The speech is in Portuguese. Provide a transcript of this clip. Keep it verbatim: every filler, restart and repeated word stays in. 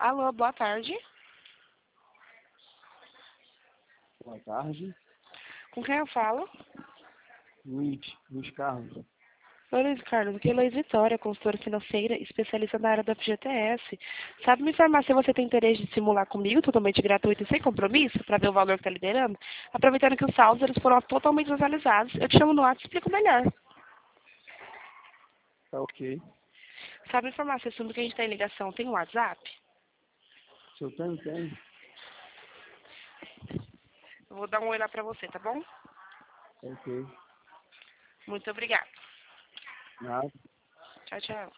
Alô, boa tarde. Boa tarde. Com quem eu falo? Luiz, Luiz Carlos. Oi, Luiz Carlos, aqui é Luiz Vitória, consultora financeira, especialista na área da F G T S. Sabe me informar se você tem interesse de simular comigo, totalmente gratuito e sem compromisso, para ver o valor que está liderando? Aproveitando que os saldos eles foram totalmente atualizados. Eu te chamo no WhatsApp e explico melhor. Tá ok. Sabe me informar se esse número que a gente está em ligação tem um WhatsApp? Se eu tenho, tenho. Eu vou dar um oi lá para você, tá bom? Tá ok. Muito obrigada. Nada. Tchau, tchau.